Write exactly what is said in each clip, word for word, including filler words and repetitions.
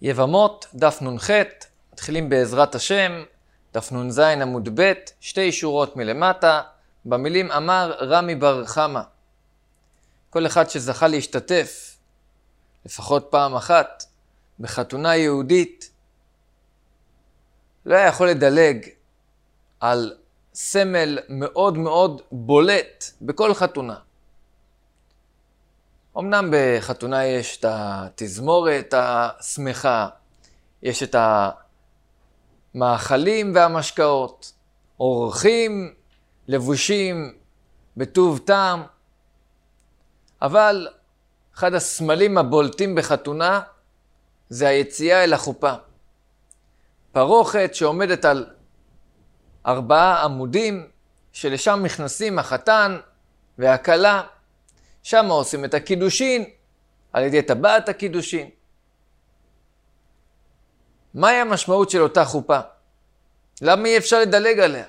יבמות, דף נ"ח, מתחילים בעזרת השם, דף נ"ז עמוד ב', שתי שורות מלמטה, במילים אמר רמי בר חמא. כל אחד שזכה להשתתף, לפחות פעם אחת, בחתונה יהודית, לא היה יכול לדלג על סמל מאוד מאוד בולט בכל חתונה. אמנם בחתונה יש את התזמורת השמחה, יש את המאכלים והמשקאות, אורחים, לבושים בטוב טעם, אבל אחד הסמלים הבולטים בחתונה זה היציאה אל החופה. פרוכת שעומדת על ארבעה עמודים, שלשם נכנסים החתן והכלה, שם עושים את הקידושין, על ידי טבעת הקידושין. מהי המשמעות של אותה חופה? למה אי אפשר לדלג עליה?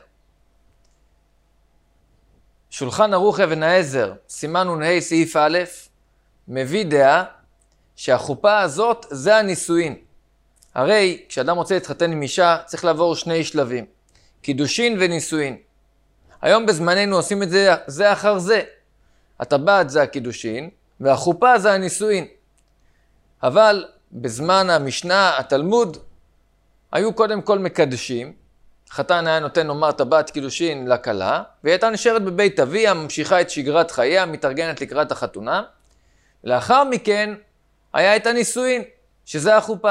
שולחן ערוך אבן העזר, סימן נ"ה סעיף א', מביא דעה שהחופה הזאת זה הנישואין. הרי כשאדם רוצה להתחתן עם אישה צריך לעבור שני שלבים, קידושין ונישואין. היום בזמננו עושים את זה זה אחר זה. הטבעת זה הקידושין והחופה זה הנישואין. אבל בזמן המשנה, התלמוד, היו קודם כל מקדשים. חתן היה נותן לומר טבעת קידושין לכלה, והיא הייתה נשארת בבית אביה, ממשיכה את שגרת חייה, מתארגנת לקראת החתונה. לאחר מכן היה את הנישואין, שזה החופה.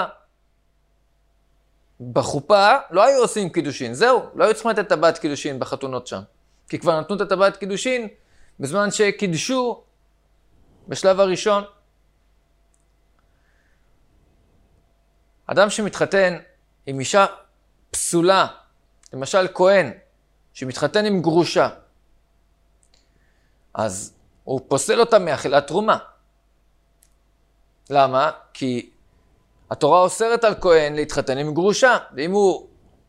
בחופה לא היו עושים קידושין, זהו, לא היו צריכים לתת טבעת קידושין בחתונות שם. כי כבר נתנו את הטבעת קידושין בזמן שקידשו בשלב הראשון. אדם שמתחתן עם אישה פסולה, למשל כהן, שמתחתן עם גרושה, אז הוא פוסל אותה מאכילת תרומה. למה? כי התורה אוסרת על כהן להתחתן עם גרושה, ואם הוא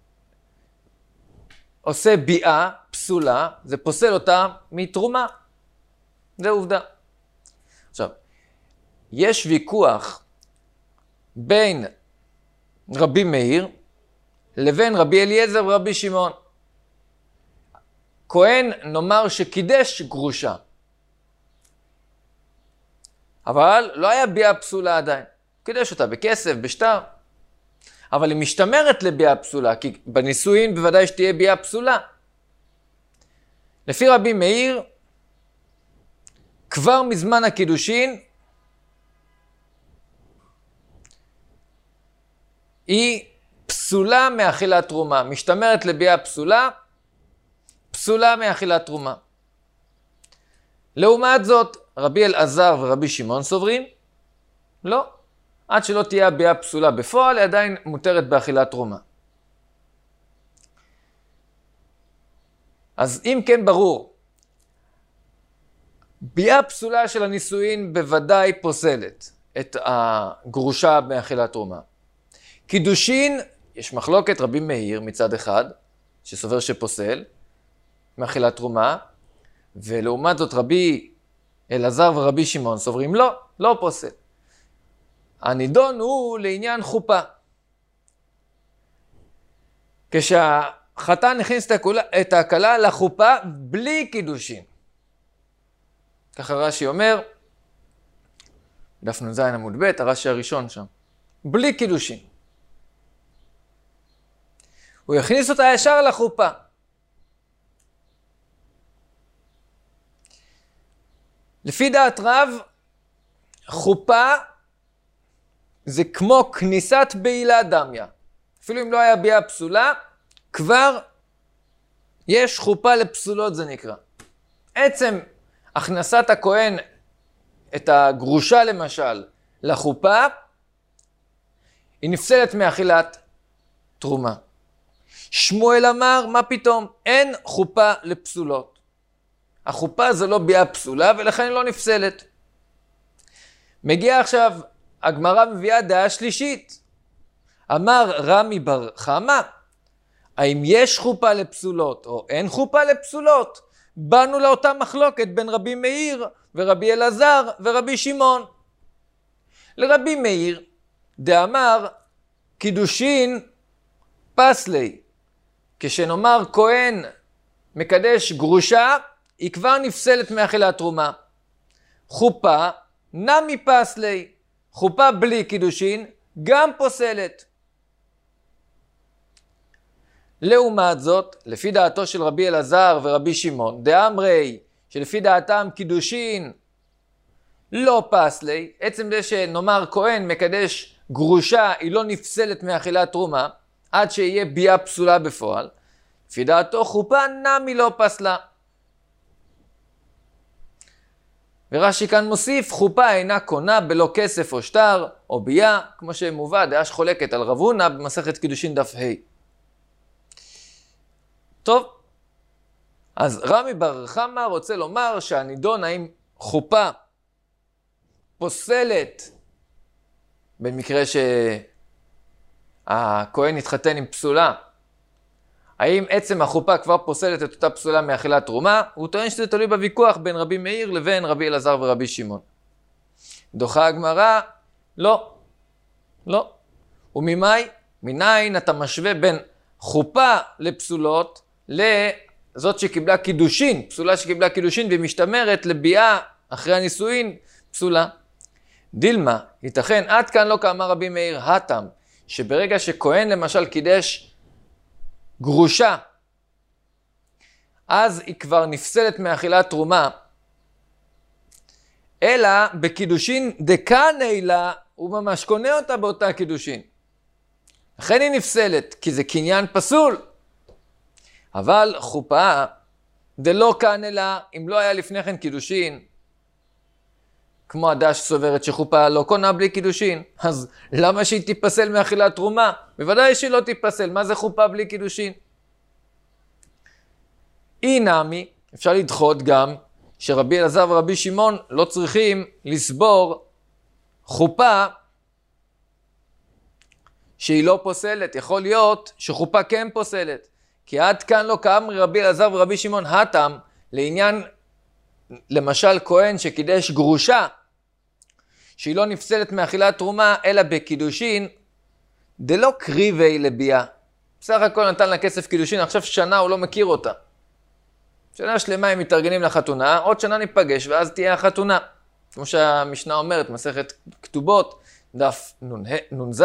עושה ביאה פסולה, זה פוסל אותה מתרומה. זה עובדה. עכשיו, יש ויכוח בין רבי מאיר לבין רבי אליעזר ורבי שמעון. כהן נאמר שקידש גרושה, אבל לא היה ביאה פסולה עדיין. קידש אותה בכסף, בשטר. אבל היא משתמרת לביאה פסולה, כי בנישואין בוודאי שתהיה ביאה פסולה. לפי רבי מאיר, כבר מזמן הקידושין, היא פסולה מאכילת תרומה. משתמרת לביאה פסולה, פסולה מאכילת תרומה. לעומת זאת, רבי אלעזר ורבי שמעון סוברים, לא. עד שלא תהיה ביאה פסולה בפועל, היא עדיין מותרת באכילת תרומה. אז אם כן ברור, ביאה פסולה של הנישואין בוודאי פוסלת את הגרושה באכילת תרומה. קידושין, יש מחלוקת רבי מאיר מצד אחד, שסובר שפוסל, מאכילת תרומה, ולעומת זאת רבי אלעזר ורבי שמעון סוברים לא, לא פוסל. הנידון הוא לעניין חופה. כשהחתן הכניס את הכלה לחופה בלי קידושין. ככה רש"י אומר, דף נ"ז עמוד ב', הרש"י הראשון שם. בלי קידושין. הוא הכניס אותה ישר לחופה. לפי דעת רב, חופה זה כמו כניסת בעילה דמיה. אפילו אם לא היה ביאה פסולה, כבר יש חופה לפסולות זה נקרא. עצם הכנסת הכהן את הגרושה למשל לחופה, היא נפסלת מאכילת תרומה. שמואל אמר, מה פתאום? אין חופה לפסולות. החופה זה לא ביאה פסולה ולכן לא נפסלת. מגיע עכשיו, הגמרא מביאה דעה שלישית. אמר רמי בר חמא, האם יש חופה לפסולות או אין חופה לפסולות? באנו לאותה מחלוקת בין רבי מאיר ורבי אלעזר ורבי שמעון. לרבי מאיר דאמר קידושין פסלי. כשנאמר כהן מקדש גרושה, היא כבר נפסלת מאכילת תרומה. חופה נמי פסלי. חופה בלי קידושין גם פוסלת. לעומת זאת, לפי דעתו של רבי אלעזר ורבי שמעון, דאמרי, שלפי דעתם קידושין לא פסלי, עצם זה שנאמר כהן מקדש גרושה, היא לא נפסלת מאכילת תרומה, עד שיהיה ביאה פסולה בפועל. לפי דעתו חופה נמי לא פסלה. ורש"י כאן מוסיף, חופה אינה קונה בלא כסף או שטר או ביאה, כמו שמובא, דעה שחולקת על רב הונא במסכת קידושין דף ה'. טוב, אז רמי בר חמא רוצה לומר שהנידון האם חופה פוסלת במקרה שהכהן התחתן עם פסולה, האם עצם החופה כבר פוסלת את אותה פסולה מאכילת תרומה? הוא טוען שזה תלוי בוויכוח בין רבי מאיר לבין רבי אלעזר ורבי שמעון. דוחה הגמרא, לא, לא. וממאי, מניין אתה משווה בין חופה לפסולות לזאת שקיבלה קידושין, פסולה שקיבלה קידושין ומשתמרת לביאה אחרי הנישואין פסולה. דילמה, ייתכן עד כאן לא כאמר רבי מאיר התם, שברגע שכהן למשל קידש גרושה, אז היא כבר נפסלת מאכילת תרומה, אלא בקידושין דקני לה, הוא ממש קונה אותה באותה קידושין. לכן היא נפסלת, כי זה קניין פסול. אבל חופה דלא קנה לה, אם לא היה לפני כן קידושין, כמו הדש סוברת שחופה לא קונה בלי קידושין, אז למה שהיא תיפסל מאכילת תרומה? בוודאי שהיא לא תיפסל. מה זה חופה בלי קידושין? אי נמי, אפשר לדחות גם שרבי אלעזר ורבי שמעון לא צריכים לסבור חופה שהיא לא פוסלת. יכול להיות שחופה כן פוסלת. כי עד כאן לא כאמרי רבי אלעזר ורבי שמעון התם, לעניין למשל כהן שקידש גרושה, שהיא לא נפסלת מאכילת תרומה, אלא בקידושין, דלא קריבי לביאה. בסך הכל נתן לה כסף קידושין, עכשיו שנה הוא לא מכיר אותה. שנה שלמה הם מתארגנים לחתונה, עוד שנה ניפגש ואז תהיה החתונה. כמו שהמשנה אומרת, מסכת כתובות, דף נ"ז,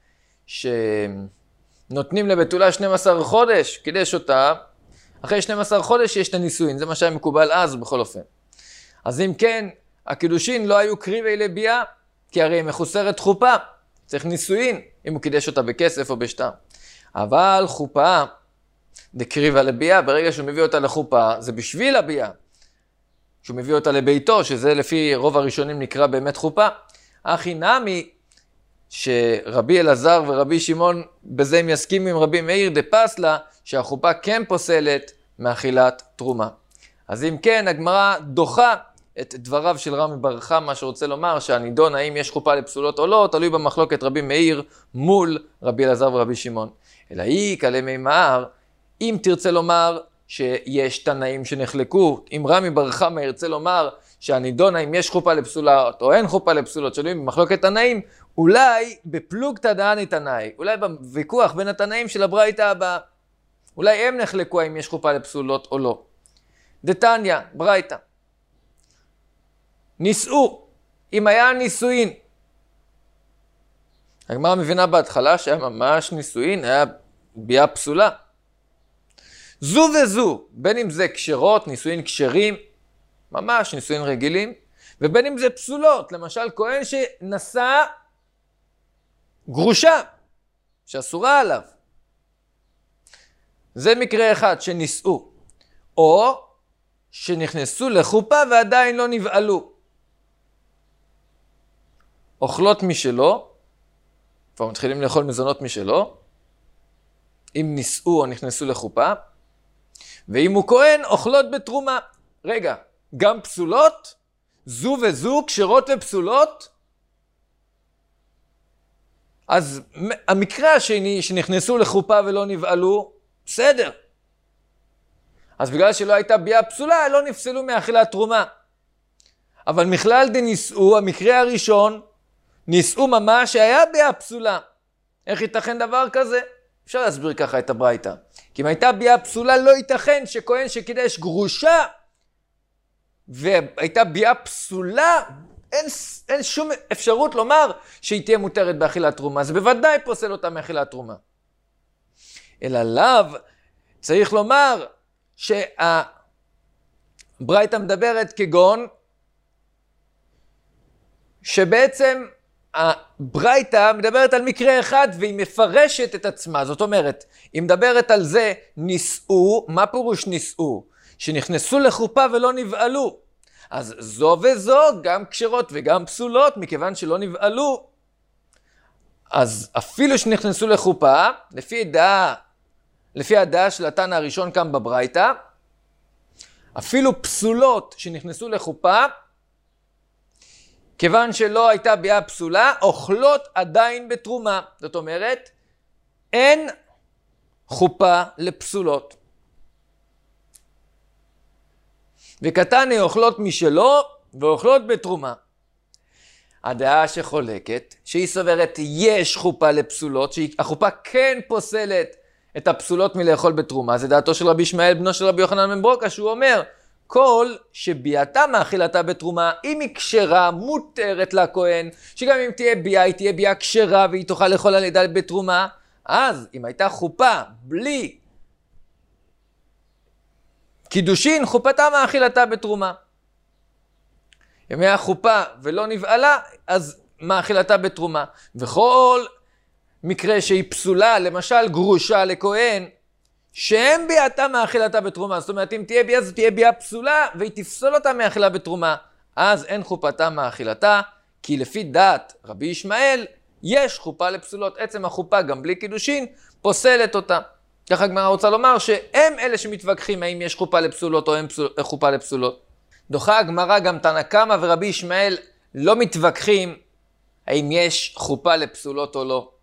שנותנים לבתולה שנים עשר חודש, קידש אותה, אחרי שנים עשר חודש יש את הנישואין, זה מה שהיה מקובל אז בכל אופן. אז אם כן, הקידושין לא היו קריבי לביאה, כי הרי היא מחוסרת חופה, צריך נישואין, אם הוא קידש אותה בכסף או בשטר. אבל חופה, דקריבה לביאה, ברגע שהוא מביא אותה לחופה, זה בשביל הביאה. שהוא מביא אותה לביתו, שזה לפי רוב הראשונים נקרא באמת חופה. אחי נמי, שרבי אלעזר ורבי שמעון, בזה הם יסכים עם רבי מאיר דפסלה, שהחופה כן פוסלת מאכילת תרומה. אז אם כן, הגמרא דוחה את דבריו של רמי בר חמא, שרוצה לומר שהנידון האם יש חופה לפסולות או לא, תלוי במחלוקת רבי מאיר מול רבי אלעזר ורבי שמעון. אלא היא כלי מימר, אם תרצה לומר שיש תנאים שנחלקו, אם רמי בר חמא ירצה לומר שהנידון האם יש חופה לפסולות או אין חופה לפסולות, תלוי במחלוקת תנאים, אולי בפלוגתא דהני תנאי, אולי בוויכוח בין התנאים של הברייתא הבאה, אולי הם נחלקו האם יש חופה לפסולות או לא. דתניא, ברייתא. נישאו, אם היה נישואין. הגמרא מבינה בהתחלה שהיה ממש נישואין, היה ביאה פסולה. זו וזו, בין אם זה כשרות, נישואין כשרים, ממש נישואין רגילים, ובין אם זה פסולות, למשל כהן שנשא גרושה, שאסורה עליו. זה מקרה אחד שנישאו, או שנכנסו לחופה ועדיין לא נבעלו. אוכלות משלו, כבר מתחילים לאכול מזונות משלו, אם נישאו או נכנסו לחופה, ואם הוא כהן, אוכלות בתרומה. רגע, גם פסולות? זו וזו, כשרות ופסולות? אז המקרה השני שנכנסו לחופה ולא נבעלו, בסדר. אז בגלל שלא הייתה ביאה פסולה, לא נפסלו מאכילת תרומה. אבל מכלל דנישאו, המקרה הראשון, נישאו ממש שהיה ביאה פסולה. איך ייתכן דבר כזה? אפשר להסביר ככה את הברייתא. כי אם הייתה ביאה פסולה, לא ייתכן שכהן שקידש גרושה, והייתה ביאה פסולה, אין, אין שום אפשרות לומר שהיא תהיה מותרת באכילת תרומה. זה בוודאי פוסל אותה מאכילת תרומה. אלא לאו, צריך לומר שהברייתא מדברת כגון, שבעצם הברייתא מדברת על מקרה אחד והיא מפרשת את עצמה. זאת אומרת, היא מדברת על זה נישאו, מה פירוש נישאו? שנכנסו לחופה ולא נבעלו. אז זו וזו גם כשרות וגם פסולות, מכיוון שלא נבעלו. אז אפילו שנכנסו לחופה, לפי הדעה, לפי הדעה של התנא הראשון כאן בברייתא, אפילו פסולות שנכנסו לחופה, כיוון שלא הייתה ביאה פסולה, אוכלות עדיין בתרומה. זאת אומרת, אין חופה לפסולות. וקטני אוכלות משלו ואוכלות בתרומה. הדעה שחולקת, שהיא סוברת יש חופה לפסולות, שהחופה כן פוסלת את הפסולות מלאכול בתרומה. זה דעתו של רבי ישמעאל בנו של רבי יוחנן בן ברוקה, שהוא אומר, כל שביאתה מאכילתה בתרומה, אם היא כשרה מותרת לכהן, שגם אם תהיה ביאה, היא תהיה ביאה כשרה והיא תוכל לאכול על ידה בתרומה, אז אם הייתה חופה בלי קידושין, חופתה מאכילתה בתרומה. אם היה חופה ולא נבעלה, אז מאכילתה בתרומה. וכל מקרה שהיא פסולה, למשל גרושה לכהן, שאין ביאתה מאכילתה בתרומה. זאת אומרת, אם תהיה ביאה, זו תהיה ביאה פסולה, והיא תפסול אותה מאכילה בתרומה. אז אין חופתה מאכילתה, כי לפי דעת רבי ישמעאל, יש חופה לפסולות. עצם החופה, גם בלי קידושין, פוסלת אותה. ככה הגמרא רוצה לומר שהם אלה שמתווכחים האם יש חופה לפסולות או אין פסול, חופה לפסולות. דוחה הגמרא גם תנא קמא ורבי ישמעאל לא מתווכחים האם יש חופה לפסולות או לא.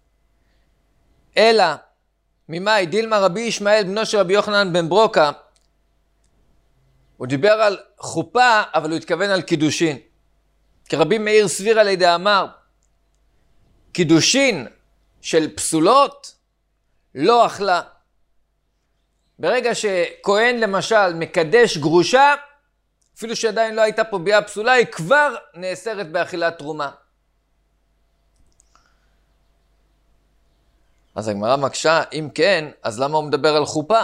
אלא, ממאי דילמה רבי ישמעאל בנו של רבי יוחנן בן ברוקה, הוא דיבר על חופה אבל הוא התכוון על קידושין. כי רבי מאיר סביר על ידי אמר, קידושין של פסולות לא אכלה. ברגע שכהן למשל מקדש גרושה, אפילו שעדיין לא הייתה פה ביאה פסולה, היא כבר נאסרת באכילת תרומה. אז הגמרא מקשה, אם כן, אז למה הוא מדבר על חופה?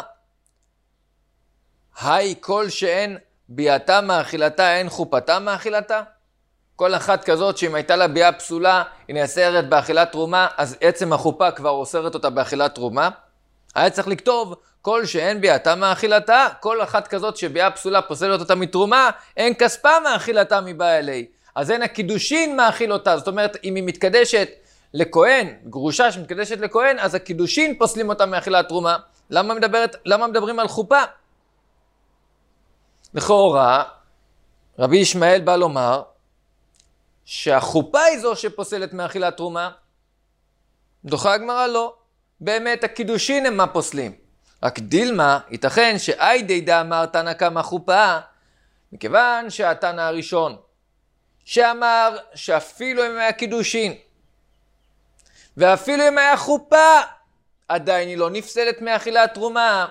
היי כל שאין ביאתה מאכילתה, אין חופתה מאכילתה? כל אחת כזאת שאם הייתה לה ביאה פסולה, היא נאסרת באכילת תרומה, אז עצם החופה כבר אוסרת אותה באכילת תרומה. היה צריך לכתוב, כל שאין ביאתה מאכילתה, כל אחת כזאת שביאה פסולה פוסלת אותה מתרומה, אין כספה מאכילתה מבא אלי. אז אין הקידושין מאכיל אותה. זאת אומרת, אם היא מתקדשת לכהן, גרושה שמתקדשת לכהן, אז הקידושין פוסלים אותה מאכילת תרומה. למה מדברת, למה מדברים על חופה? לכאורה, רבי ישמעאל בא לומר, שהחופה היא זו שפוסלת מאכילת תרומה. דוחה הגמרא לא. באמת הקידושין הם מה פוסלים. רק דילמה, ייתכן שאי דידא אמר תנא קמא חופה, מכיוון שהתנא הראשון, שאמר שאפילו אם היה קידושין, ואפילו אם היה חופה, עדיין היא לא נפסלת מאכילת תרומה,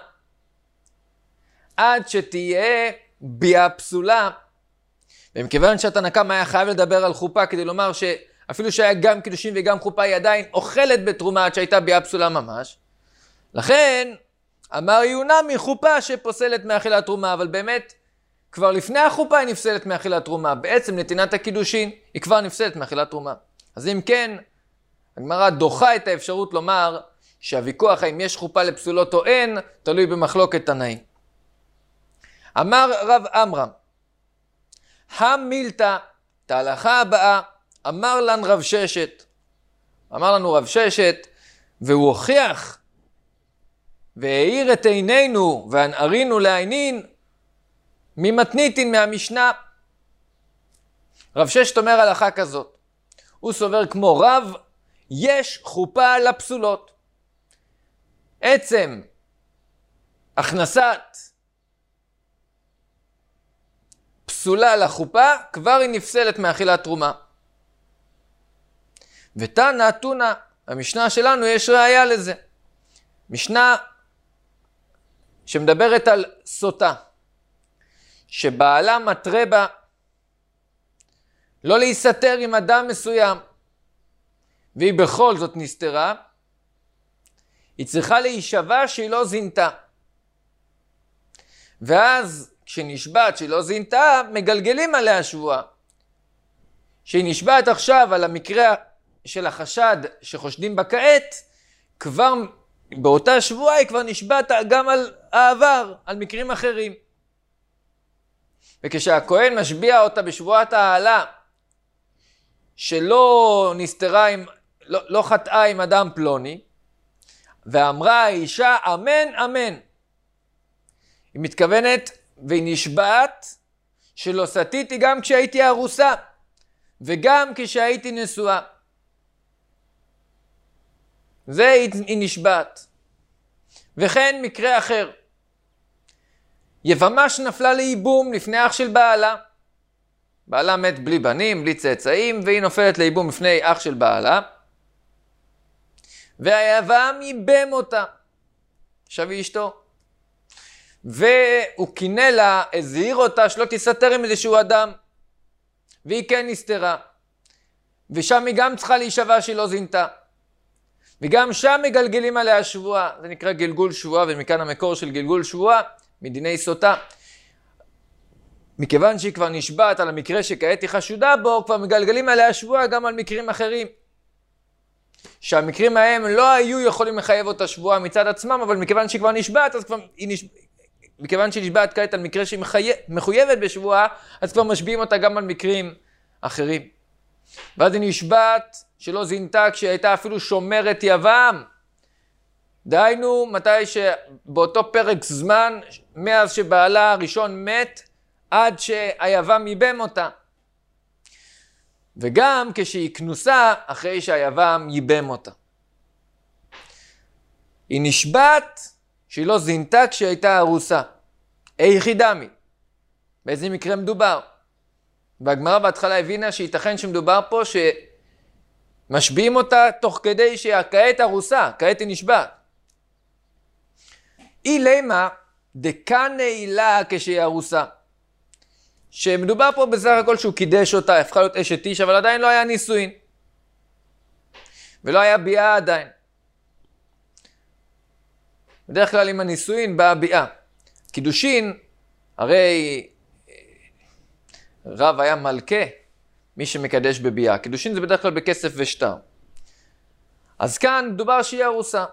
עד שתהיה ביאה פסולה. ומכיוון שהתנא קמא היה חייב לדבר על חופה כדי לומר שאפילו שהיה גם קידושין וגם חופה היא עדיין אוכלת בתרומה עד שהייתה ביאה פסולה ממש, לכן אמר יונמי חופה שפוסלת מאכילת תרומה, אבל באמת כבר לפני החופה היא נפסלת מאכילת תרומה. בעצם נתינת הקידושין היא כבר נפסלת מאכילת תרומה. אז אם כן, הגמרא דוחה את האפשרות לומר שהוויכוח האם יש חופה לפסולות או אין תלוי במחלוקת תנאים. אמר רב עמרם, המילתא, את ההלכה הבאה, אמר לנו רב ששת. אמר לנו רב ששת, והוא הוכיח, והאיר את עינינו, והנערינו לעינין, ממתניתין מהמשנה. רב ששת אומר הלכה כזאת. הוא סובר כמו רב, יש חופה לפסולות. עצם הכנסת פסולה לחופה, כבר היא נפסלת מאכילת תרומה. ותנא תונא, המשנה שלנו יש ראיה לזה. משנה שמדברת על סוטה, שבעלה מטרה בה לא להיסתר עם אדם מסוים, והיא בכל זאת נסתרה, היא צריכה להישבע שהיא לא זינתה. ואז כשנשבעת שהיא לא זינתה, מגלגלים עליה שבועה. שהיא נשבעת עכשיו על המקרה של החשד שחושדים בה כעת, כבר באותה שבועה היא כבר נשבעת גם על העבר, על מקרים אחרים. וכשהכהן משביע אותה בשבועת העלה, שלא נסתרה עם, לא, לא חטאה עם אדם פלוני, ואמרה האישה אמן אמן. היא מתכוונת והיא נשבעת שלא סטיתי גם כשהייתי ארוסה, וגם כשהייתי נשואה. זה היא נשבעת. וכן מקרה אחר. יבמה שנפלה לייבום לפני אח של בעלה. בעלה מת בלי בנים, בלי צאצאים, והיא נופלת לייבום לפני אח של בעלה. והיבם ייבם אותה. עכשיו היא אשתו. והוא קינא לה, הזהיר אותה שלא תסתר עם איזשהו אדם. והיא כן נסתרה. ושם היא גם צריכה להישבע שהיא לא זינתה. וגם שם מגלגלים עליה שבועה. זה נקרא גלגול שבועה, ומכאן המקור של גלגול שבועה, מדיני סוטה. מכיוון שהיא כבר נשבעת על המקרה שכעת היא חשודה בו, כבר מגלגלים עליה שבועה גם על מקרים אחרים. שהמקרים ההם לא היו יכולים לחייב אותה שבועה מצד עצמם, אבל מכיוון שהיא כבר נשבעת, אז כבר היא נשבעת, מכיוון שהיא נשבעת כעת על מקרה שהיא מחייב, מחויבת בשבועה, אז כבר משביעים אותה גם על מקרים אחרים. ואז היא נשבעת שלא זינתה כשהיא הייתה אפילו שומרת יבם. דהיינו, מתי שבאותו פרק זמן, מאז שבעלה הראשון מת, עד שהיבם ייבם אותה. וגם כשהיא כנוסה, אחרי שהיבם ייבם אותה. היא נשבעת שהיא לא זינתה כשהיא הייתה ארוסה. איכי דמי. באיזה מקרה מדובר? והגמרא בהתחלה הבינה שייתכן שמדובר פה שמשביעים אותה תוך כדי שכעת ארוסה, כעת היא נשבעת. אי לימה דקה נעילה כשהיא ארוסה. שמדובר פה בסך הכל שהוא קידש אותה, הפכה להיות אשת איש, אבל עדיין לא היה נישואין. ולא היה ביאה עדיין. בדרך כלל עם הנישואין באה ביאה. קידושין, הרי רב היה מלכה, מי שמקדש בביאה. קידושין זה בדרך כלל בכסף ושטר. אז כאן מדובר שהיא ארוסה.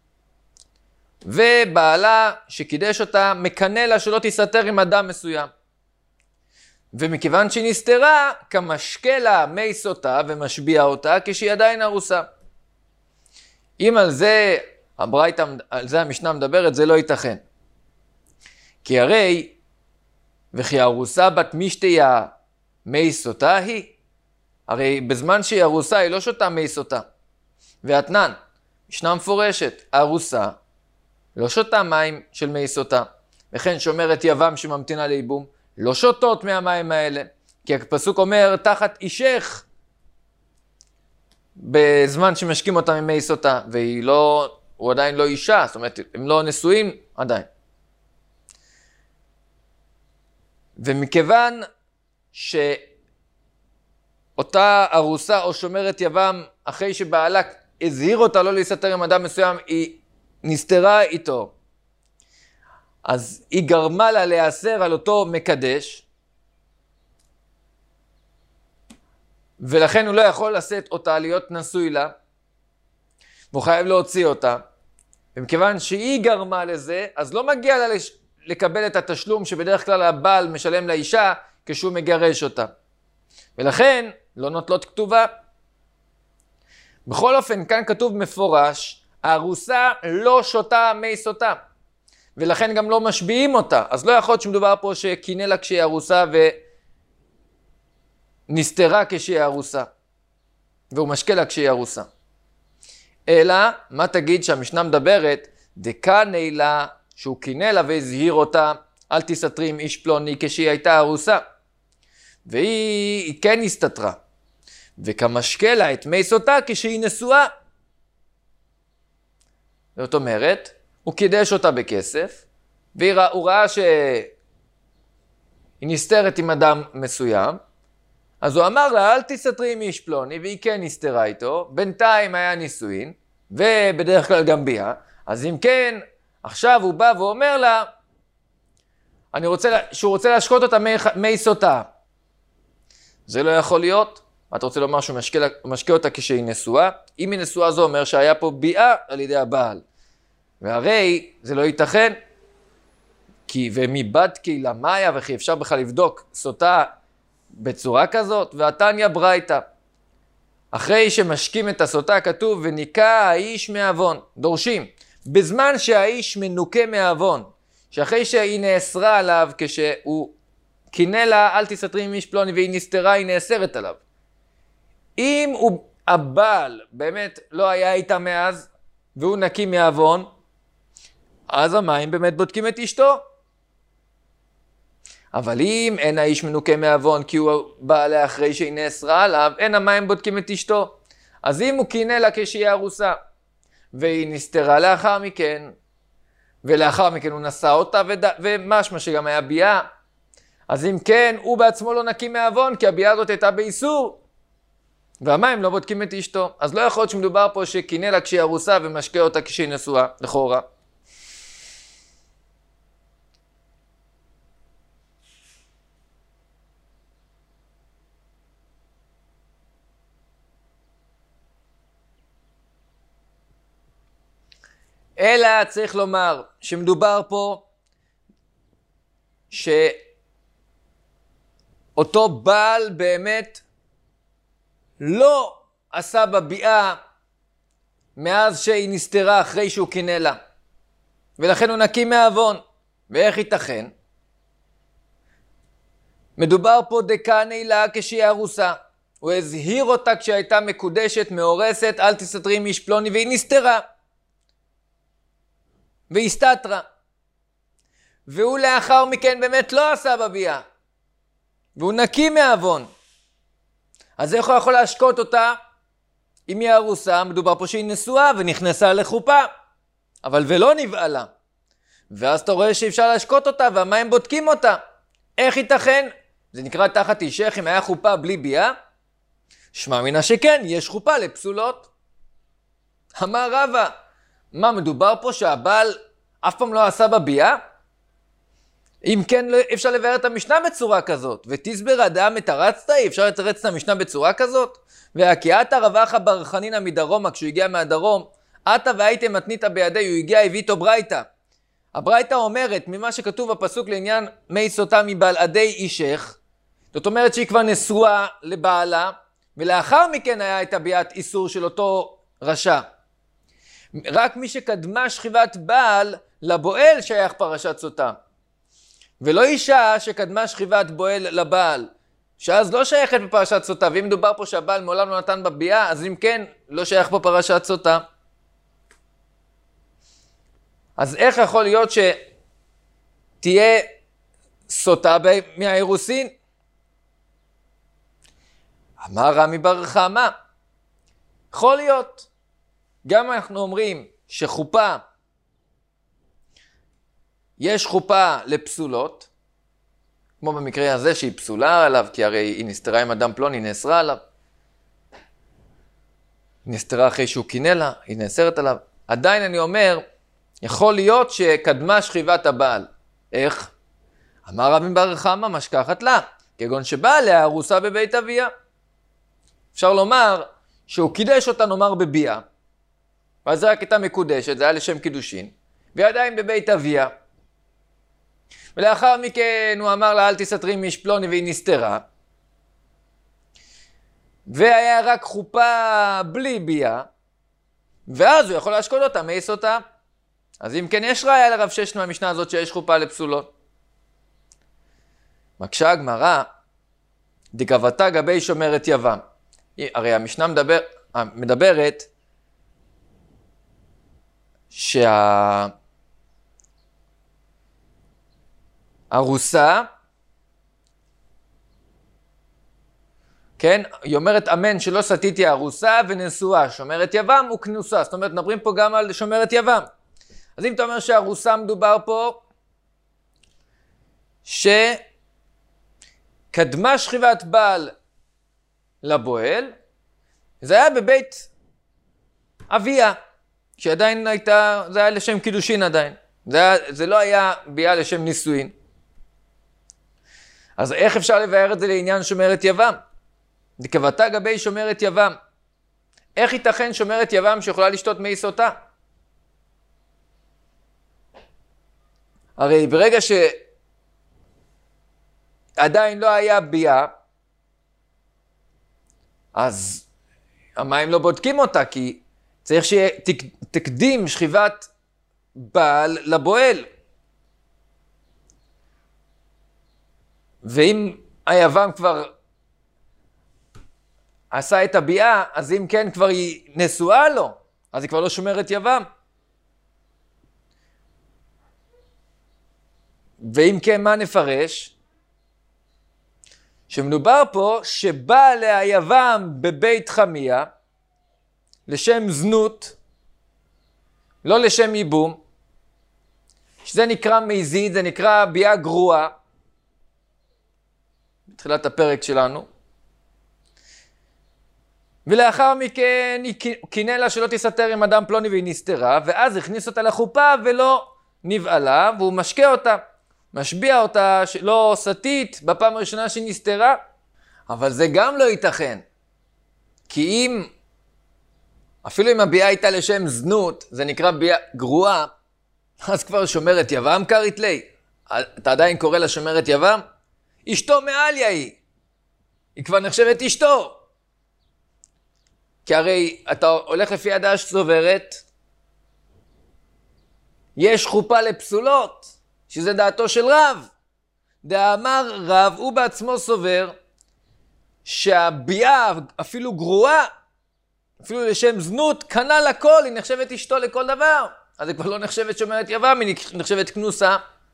ובעלה שקידש אותה מקנה לה שלא תסתר עם אדם מסוים. ומכיוון שהיא נסתרה, כמשקה לה מי סוטה ומשביע אותה כשהיא עדיין ארוסה. אם על זה הברייתא, על זה המשנה מדברת, זה לא ייתכן. כי הרי, וכי ארוסה בת משתיה מי סוטה היא, הרי בזמן שהיא ארוסה היא לא שותה מי סוטה. ואתנן, משנה מפורשת, ארוסה לא שותה מים של מי סוטה. וכן שומרת יבם שממתינה לייבום, לא שותות מהמים האלה. כי הפסוק אומר, תחת אישך, בזמן שמשקים אותה ממי סוטה, והיא לא, הוא עדיין לא אישה, זאת אומרת, הם לא נשואים עדיין. ומכיוון שאותה ארוסה או שומרת יבם, אחרי שבעלה הזהיר אותה לא להסתתר עם אדם מסוים, היא נסתרה איתו. אז היא גרמה לה להיאסר על אותו מקדש, ולכן הוא לא יכול לשאת אותה להיות נשוי לה, והוא חייב להוציא אותה. ומכיוון שהיא גרמה לזה, אז לא מגיע לה לש... לקבל את התשלום שבדרך כלל הבעל משלם לאישה כשהוא מגרש אותה. ולכן לא נוטלות כתובה. בכל אופן, כאן כתוב מפורש, הארוסה לא שותה מי סוטה. ולכן גם לא משביעים אותה. אז לא יכול להיות שמדובר פה שקינא לה כשהיא ארוסה ונסתרה כשהיא ארוסה. והוא משקה לה כשהיא ארוסה. אלא, מה תגיד שהמשנה מדברת, דקה נעילה, שהוא קינא לה והזהיר אותה, אל תסתתרי עם איש פלוני כשהיא הייתה ארוסה. והיא כן הסתתרה. וכמשקה לה את מי סוטה כשהיא נשואה. זאת אומרת, הוא קידש אותה בכסף, והוא ראה שהיא נסתרת עם אדם מסוים, אז הוא אמר לה, אל תסתרי עם איש פלוני, והיא כן נסתרה איתו, בינתיים היה נישואין, ובדרך כלל גם ביה, אז אם כן, עכשיו הוא בא ואומר לה, אני רוצה, שהוא רוצה להשקות אותה מי, מי סוטה. זה לא יכול להיות. אתה רוצה לומר שהוא משקה, משקה אותה כשהיא נשואה? אם היא נשואה זה אומר שהיה פה ביאה על ידי הבעל. והרי זה לא ייתכן, כי ומבדקי למאיה וכי אפשר בכלל לבדוק סוטה בצורה כזאת, והתניא ברייתא. אחרי שמשקים את הסוטה כתוב וניקה האיש מעוון, דורשים. בזמן שהאיש מנוקה מעוון, שאחרי שהיא נאסרה עליו כשהוא קינא לה אל תסתרי עם איש פלוני והיא נסתרה, היא נאסרת עליו. אם הוא, הבעל באמת לא היה איתה מאז והוא נקי מעוון, אז המים באמת בודקים את אשתו. אבל אם אין האיש מנוקה מעוון כי הוא בא עליה אחרי שהיא נאסרה עליו, אין המים בודקים את אשתו. אז אם הוא קינא לה כשהיא ארוסה והיא נסתרה לאחר מכן, ולאחר מכן הוא נשא אותה וד... ומשמע שגם היה ביאה, אז אם כן הוא בעצמו לא נקי מעוון כי הביאה הזאת הייתה באיסור, והמים לא בודקים את אשתו. אז לא יכול להיות שמדובר פה שקינא לה כשהיא ארוסה ומשקה אותה כשהיא נשואה, לכאורה. אלא צריך לומר שמדובר פה שאותו בעל באמת לא עשה בביאה מאז שהיא נסתרה אחרי שהוא קינא לה, ולכן הוא נקי מעוון. ואיך ייתכן? מדובר פה דקני לה כשהיא ארוסה, הוא הזהיר אותה כשהייתה מקודשת מאורסת אל תסתרי עם איש פלוני והיא נסתרה והסתתרה, והוא לאחר מכן באמת לא עשה בביאה והוא נקי מעוון. אז איך הוא יכול להשקות אותה אם היא ארוסה? מדובר פה שהיא נשואה ונכנסה לחופה, אבל ולא נבעלה, ואז אתה רואה שאפשר להשקות אותה והמים בודקים אותה. איך ייתכן? זה נקרא תחת אישך. אם היה חופה בלי ביאה, שמע מינה שכן, יש חופה לפסולות. אמר רבא, מה מדובר פה שהבעל אף פעם לא עשה בביאה? אם כן אפשר לבאר את המשנה בצורה כזאת. ותסבר אדם מתרצת, אפשר לתרץ את המשנה בצורה כזאת? והכי עתה רבחה בר חנינא מדרומה, כשהוא הגיע מהדרום, עתה והייתם מתנית בידי, הוא הגיע הביא איתו ברייתא. הברייתא אומרת, ממה שכתוב בפסוק לעניין מי סוטה מבלעדי אישך, זאת אומרת שהיא כבר נשואה לבעלה, ולאחר מכן היה את הביאת איסור של אותו רשע. רק מי שקדמה שכיבת בעל לבועל שייך פרשת סוטה, ולא אישה שקדמה שכיבת בועל לבעל, שאז לא שייכת בפרשת סוטה. ואם מדובר פה שהבעל מעולם לא נתן בביאה, אז אם כן, לא שייך פה פרשת סוטה. אז איך יכול להיות שתהיה סוטה מהאירוסין? אמר רמי בר חמא, יכול להיות. גם אנחנו אומרים שחופה, יש חופה לפסולות, כמו במקרה הזה שהיא פסולה עליו, כי הרי היא נסתרה עם אדם פלוני, היא נאסרה עליו. היא נסתרה אחרי שהוא קינא לה, היא נאסרת עליו. עדיין אני אומר, יכול להיות שקדמה שכיבת הבעל. איך? אמר רבי בר חמא משכחת לה, כגון שבאה לה ארוסה בבית אביה. אפשר לומר שהוא קידש אותה נאמר בביאה, ואז רק הייתה מקודשת, זה היה לשם קידושין, ועדיין בבית אביה. ולאחר מכן הוא אמר לה אל תסתרי עם איש פלוני והיא נסתרה, והיה רק חופה בלי ביאה, ואז הוא יכול להשקות אותה מאיס אותה. אז אם כן יש ראיה לרב ששת מהמשנה הזאת שיש חופה לפסולות. מקשה הגמרא, דקבתה גבי שומרת יבם. הרי המשנה מדבר, מדברת שהארוסה כן? היא אומרת אמן שלא סטיתי ארוסה ונשואה, שומרת יבם וכנוסה. זאת אומרת, מדברים פה גם על שומרת יבם. אז אם אתה אומר שארוסה מדובר פה, שקדמה שכיבת בעל לבועל, זה היה בבית אביה, שעדיין הייתה, זה היה לשם קידושין עדיין. זה, היה, זה לא היה ביאה לשם נישואין. אז איך אפשר לבאר את זה לעניין שומרת יבם? דקבתה גבי שומרת יבם. איך ייתכן שומרת יבם שיכולה לשתות מי סוטה? הרי ברגע שעדיין לא היה ביאה, אז המים לא בודקים אותה, כי צריך שתקדים שכיבת בעל לבועל. ואם היבם כבר עשה את הביאה, אז אם כן כבר היא נשואה לו, אז היא כבר לא שומרת יבם. ואם כן, מה נפרש? שמדובר פה שבא ליבם בבית חמיה, לשם זנות, לא לשם ייבום, שזה נקרא מזיד, זה נקרא ביאה גרועה, בתחילת הפרק שלנו. ולאחר מכן היא קינא לה שלא תסתר עם אדם פלוני והיא נסתרה, ואז הכניס אותה לחופה ולא נבעלה, והוא משקה אותה, משביע אותה שלא סתית בפעם הראשונה שהיא נסתרה. אבל זה גם לא ייתכן, כי אם אפילו אם הביאה הייתה לשם זנות, זה נקרא ביאה גרועה, אז כבר שומרת יבם קרית לי. אתה עדיין קורא לה שומרת יבם? אשתו מעליה היא. היא כבר נחשבת אשתו. כי הרי אתה הולך לפי הדעה שסוברת, יש חופה לפסולות, שזה דעתו של רב. דאמר רב, הוא בעצמו סובר, שהביאה אפילו גרועה, אפילו לשם זנות, קנה לכל, היא נחשבת אשתו לכל דבר. אז היא כבר לא נחשבת שומרת יבם, היא נחשבת כנוסה.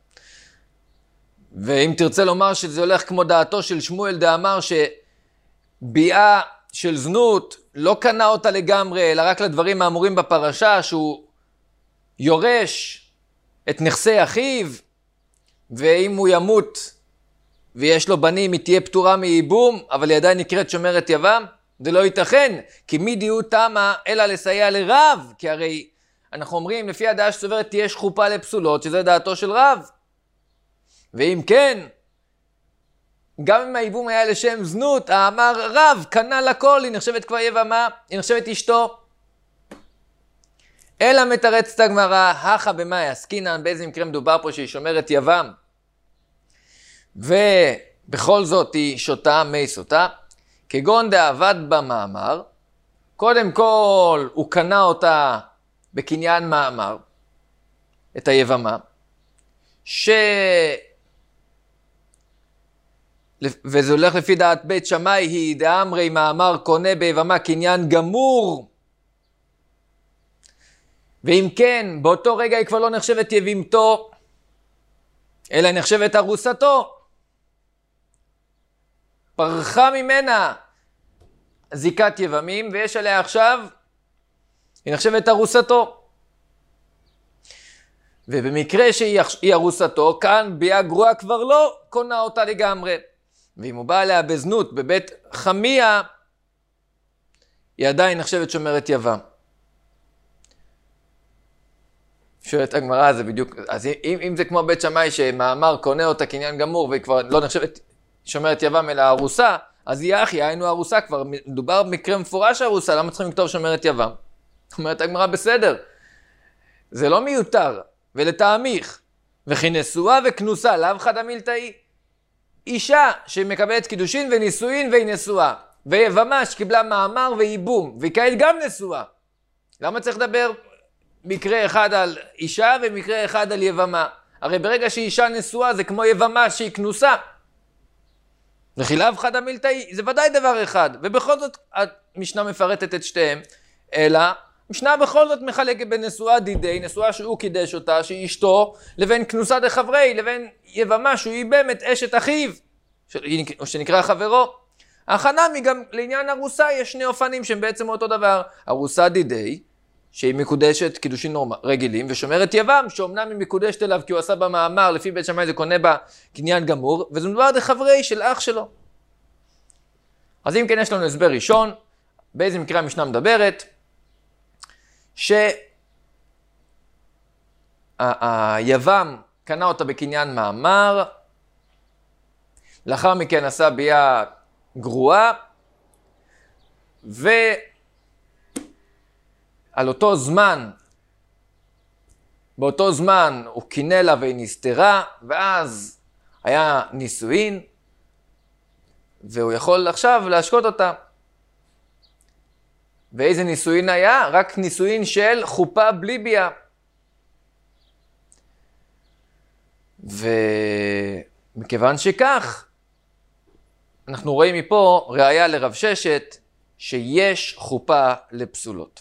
ואם תרצה לומר שזה הולך כמו דעתו של שמואל, דאמר שביאה של זנות לא קנה אותה לגמרי, אלא רק לדברים האמורים בפרשה, שהוא יורש את נכסי אחיו, ואם הוא ימות ויש לו בנים, היא תהיה פטורה מייבום, אבל היא עדיין נקראת שומרת יבם. זה לא ייתכן, כי מי דיהו תמה אלא לסייע לרב, כי הרי אנחנו אומרים לפי הדעה שסוברת יש חופה לפסולות, שזה דעתו של רב. ואם כן, גם אם הייבום היה לשם זנות, האמר רב, קנה לכל, היא נחשבת כבר יבמה, היא נחשבת אשתו. אלא מתרצת הגמרא, הכה במאי עסקינן, באיזה מקרה מדובר פה שהיא שומרת יבם, ובכל זאת היא שותה מי סוטה, כגון דאבד במאמר, קודם כל הוא קנה אותה בקניין מאמר, את היבמה, ש... וזה הולך לפי דעת בית שמאי, היא דאמרי מאמר קונה ביבמה קניין גמור. ואם כן, באותו רגע היא כבר לא נחשבת יבימתו, אלא נחשבת ארוסתו. פרחה ממנה זיקת יבמים, ויש עליה עכשיו, היא נחשבת ארוסתו. ובמקרה שהיא ארוסתו, כאן ביאה גרועה כבר לא קונה אותה לגמרי. ואם הוא בא עליה בזנות בבית חמיה, היא עדיין נחשבת שומרת יבם. שואלת הגמרא, זה בדיוק, אז אם, אם זה כמו בית שמאי שמאמר קונה אותה קניין גמור והיא כבר לא נחשבת שומרת יבם אלא ארוסה, אז היא אחי, היינו ארוסה, כבר מדובר במקרה מפורש ארוסה, למה צריכים לכתוב שומרת יבם? אומרת הגמרא, בסדר, זה לא מיותר, ולתאמיך, וכי נשואה וכנוסה, לאו חד המילתאי, אישה שמקבלת קידושין ונישואין והיא נשואה, ויבמה שקיבלה מאמר וייבום, והיא כעת גם נשואה. למה צריך לדבר מקרה אחד על אישה ומקרה אחד על יבמה? הרי ברגע שאישה נשואה זה כמו יבמה שהיא כנוסה. וכי לאו חד המילתאי, זה ודאי דבר אחד, ובכל זאת המשנה מפרטת את שתיהם, אלא המשנה בכל זאת מחלקת בין נשואה דידי, נשואה שהוא קידש אותה, שהיא אשתו, לבין כנוסה דחברי, לבין יבמה שהוא באמת אשת אחיו, או שנקרא חברו. החנמי גם לעניין ארוסה יש שני אופנים שהם בעצם אותו דבר. ארוסה דידי, שהיא מקודשת קידושין נורמה, רגילים, ושומרת יבם, שאומנם היא מקודשת אליו כי הוא עשה במאמר, לפי בית שמאי זה קונה בה קניין גמור, וזה מדובר דחברי של אח שלו. אז אם כן יש לנו הסבר ראשון, באיזה מקרה המשנה מדברת, שהיבם קנה אותה בקניין מאמר, לאחר מכן עשה ביאה גרועה, ועל אותו זמן, באותו זמן הוא קינא לה והיא נסתרה, ואז היה נישואין, והוא יכול עכשיו להשקות אותה. ואיזה נישואין היה? רק נישואין של חופה בלי ביאה. ומכיוון שכך, אנחנו רואים מפה ראיה לרב ששת שיש חופה לפסולות.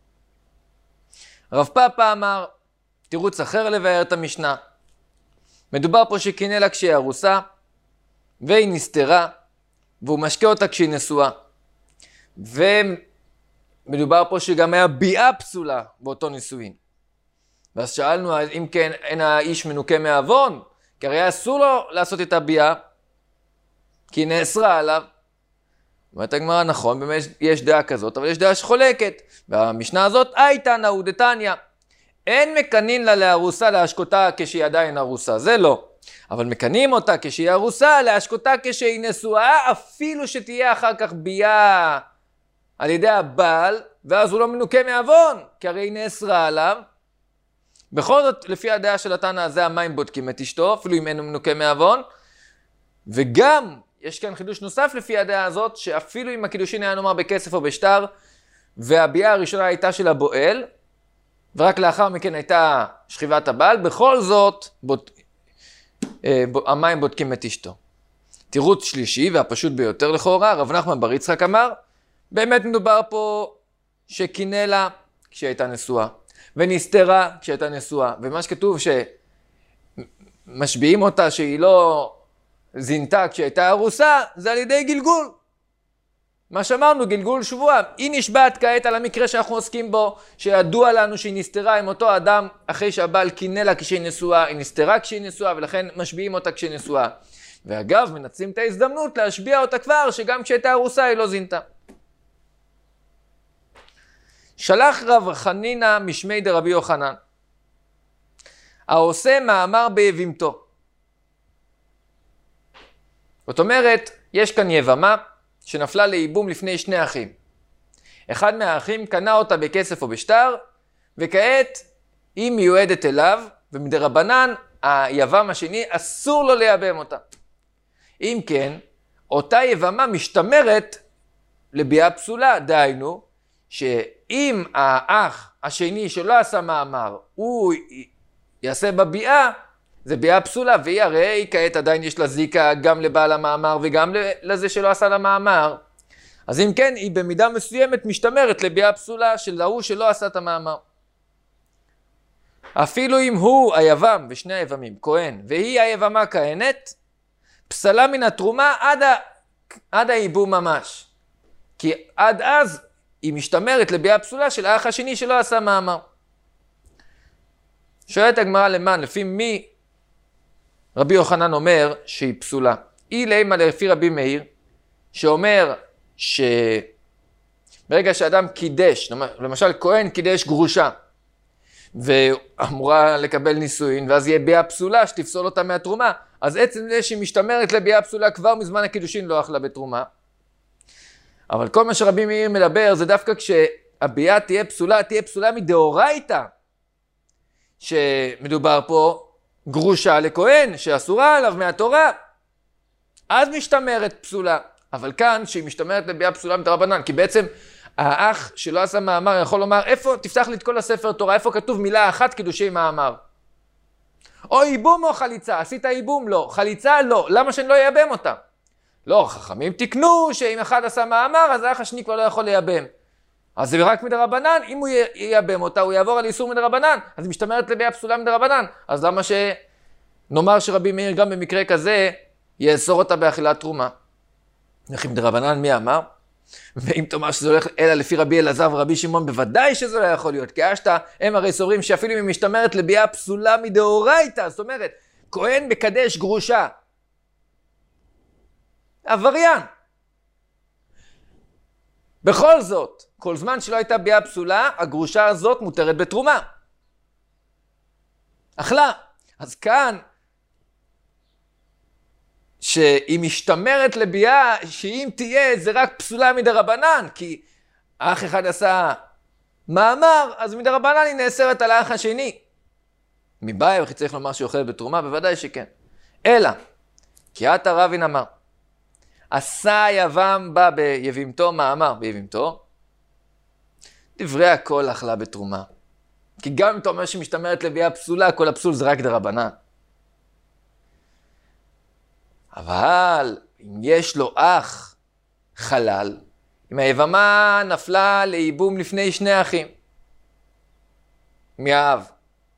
רב פאפא אמר, תירוץ אחר לבאר את המשנה. מדובר פה שקינא לה כשהיא ארוסה, והיא נסתרה, והוא משקה אותה כשהיא נשואה. ומדובר פה שגם היה ביאה פסולה באותו נישואין. ואז שאלנו, אם כן אין האיש מנוקה מעוון, כי הרי אסור לו לעשות את הביאה, כי היא נאסרה עליו. אומרת הגמרא, נכון, באמת יש דעה כזאת, אבל יש דעה שחולקת. והמשנה הזאת, הייתה נאו דתניא. אין מקנין לה לארוסה להשקותה כשהיא עדיין ארוסה, זה לא. אבל מקנים אותה כשהיא ארוסה, להשקותה כשהיא נשואה, אפילו שתהיה אחר כך ביאה על ידי הבעל, ואז הוא לא מנוקה מעוון, כי הרי היא נאסרה עליו. בכל זאת, לפי הדעה של התנא הזה, המים בודקים את אשתו, אפילו אם אין מנוקה מעוון. וגם, יש כאן חידוש נוסף לפי הדעה הזאת, שאפילו אם הקידושין היה נאמר בכסף או בשטר, והביאה הראשונה הייתה של הבועל, ורק לאחר מכן הייתה שכיבת הבעל, בכל זאת, בוד... המים בודקים את אשתו. תירוץ שלישי, והפשוט ביותר לכאורה, רב נחמן בר יצחק אמר, באמת מדובר פה שקינא לה כשהייתה נשואה, ונסתרה כשהייתה נשואה, ומה שכתוב שמשביעים אותה שהיא לא זינתה כשהייתה ארוסה, זה על ידי גלגול. מה שאמרנו, גלגול שבועה. היא נשבעת כעת על המקרה שאנחנו עוסקים בו, שידוע לנו שהיא נסתרה עם אותו אדם אחרי שהבעל קינא לה כשהיא נשואה, היא נסתרה כשהיא נשואה, ולכן משביעים אותה כשהיא נשואה. ואגב, מנצלים את ההזדמנות להשביע אותה כבר, שגם כשהייתה ארוסה היא לא זינתה. שלח רב חנינא משמי דרבי יוחנן, העושה מאמר ביבמתו. זאת אומרת, יש כאן יבמה שנפלה לייבום לפני שני אחים. אחד מהאחים קנה אותה בכסף או בשטר, וכעת היא מיועדת אליו, ומדרבנן היבם השני אסור לו לייבם אותה. אם כן, אותה יבמה משתמרת לביאה פסולה, דהיינו, שאם האח השני שלא עשה מאמר, הוא יעשה בביאה, זה ביאה פסולה, והיא הרי כעת עדיין יש לה זיקה גם לבעל המאמר וגם לזה שלא עשה לה מאמר. אז אם כן, היא במידה מסוימת משתמרת לביאה פסולה של ההוא שלא עשה את המאמר. אפילו אם הוא היבם ושני היבמים, כהן, והיא היבמה כהנת, פסלה מן התרומה עד, ה... עד הייבום ממש. כי עד אז היא משתמרת לביאה פסולה של האח השני שלא עשה מאמר. שואלת הגמרא למען, לפי מי רבי יוחנן אומר שהיא פסולה? היא לימה לפי רבי מאיר, שאומר שברגע שאדם קידש, למשל כהן קידש גרושה, ואמורה לקבל נישואין, ואז יהיה ביאה פסולה שתפסול אותה מהתרומה, אז עצם זה שהיא משתמרת לביאה פסולה כבר מזמן הקידושין לא אכלה בתרומה. אבל כל מה שרבי מאיר מדבר זה דווקא כשהביאה תהיה פסולה, תהיה פסולה מדאורייתא, שמדובר פה גרושה לכהן שאסורה עליו מהתורה, אז משתמרת פסולה. אבל כאן שהיא משתמרת לביאה פסולה מדרבנן, כי בעצם האח שלא עשה מאמר יכול לומר, איפה, תפתח לי את כל הספר תורה, איפה כתוב מילה אחת קידושי מאמר? או ייבום או חליצה, עשית ייבום? לא. חליצה? לא. למה שאני לא ייבם אותה? לא, חכמים תקנו שאם אחד עשה מאמר, אז האח השני כבר לא יכול לייבם. אז זה רק מדרבנן, אם הוא ייבם אותה, הוא יעבור על איסור מדרבנן, אז היא משתמרת לביאה פסולה מדרבנן. אז למה שנאמר שרבי מאיר גם במקרה כזה, יאסור אותה באכילת תרומה? וכי מדרבנן מי אמר? ואם תאמר שזה הולך אלא לפי רבי אלעזר ורבי שמעון, בוודאי שזה לא יכול להיות. כי אשתא הם הרי סוברים שאפילו אם היא משתמרת לביאה פסולה מדאורייתא, זאת אומרת, כהן מקדש גרושה. עבריין. בכל זאת, כל זמן שלא הייתה ביאה פסולה, הגרושה הזאת מותרת בתרומה. אכלה. אז כאן, שהיא משתמרת לביאה, שאם תהיה זה רק פסולה מדרבנן, כי אח אחד עשה מאמר, אז מדרבנן היא נאסרת על האח השני. מבאי וכי צריך לומר שהיא אוכלת בתרומה? בוודאי שכן. אלא, כי עתה רבין אמר, עשה יבם בה ביבימתו, מאמר ביבימתו, דברי הכל אכלה בתרומה. כי גם אם אתה אומר שמשתמרת לביאה פסולה, כל הפסול זה רק דרבנן. אבל אם יש לו אח חלל, אם היבמה נפלה לייבום לפני שני אחים, מהאב,